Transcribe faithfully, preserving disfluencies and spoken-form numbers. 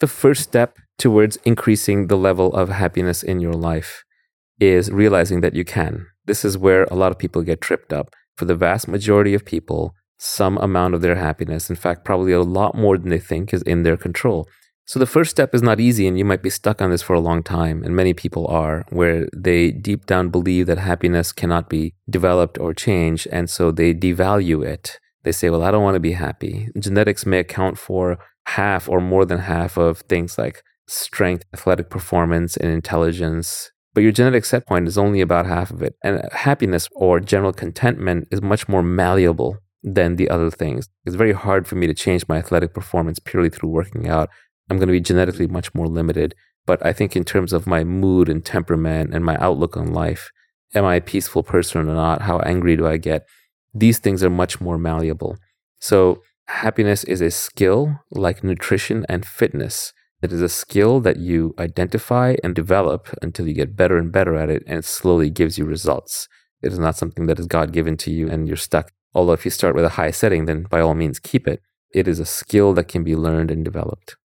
the first step towards increasing the level of happiness in your life is realizing that you can. This is where a lot of people get tripped up. For the vast majority of people, some amount of their happiness, in fact, probably a lot more than they think, is in their control. So the first step is not easy, and you might be stuck on this for a long time, and many people are, where they deep down believe that happiness cannot be developed or changed, and so they devalue it. They say, well, I don't want to be happy. Genetics may account for half or more than half of things like strength, athletic performance, and intelligence. But your genetic set point is only about half of it. And happiness or general contentment is much more malleable than the other things. It's very hard for me to change my athletic performance purely through working out. I'm going to be genetically much more limited. But I think in terms of my mood and temperament and my outlook on life, am I a peaceful person or not? How angry do I get? These things are much more malleable. So happiness is a skill like nutrition and fitness. It is a skill that you identify and develop until you get better and better at it, and it slowly gives you results. It is not something that is God-given to you and you're stuck. Although if you start with a high setting, then by all means keep it. It is a skill that can be learned and developed.